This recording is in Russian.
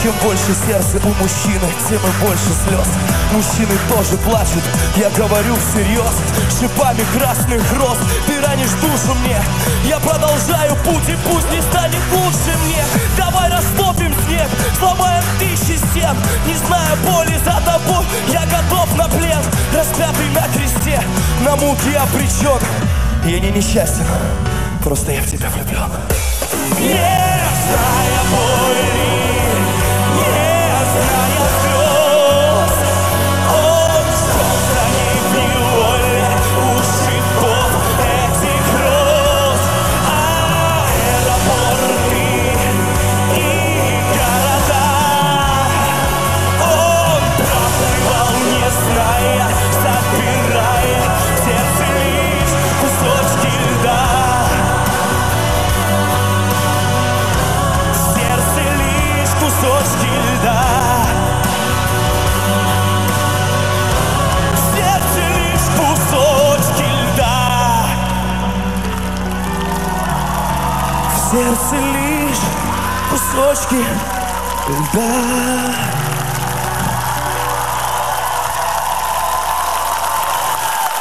Чем больше сердца у мужчины, тем и больше слез. Мужчины тоже плачут, я говорю всерьез. Шипами красных роз ты ранишь душу мне. Я продолжаю путь, и пусть не станет лучше мне. Давай растопим снег, сломаем тысячи стен. Не зная боли за тобой, я готов на плен. Распятый на кресте, на муки обречен. Я не несчастен, просто я в тебя влюблен. Нежная боль, нежная слез. Он шел за ней в неволе у шипов этих роз. Аэропорты и города он проплывал, не зная, собирая в сердце лишь кусочки льда. Кусочки льда. В сердце лишь кусочки льда. В сердце лишь кусочки льда.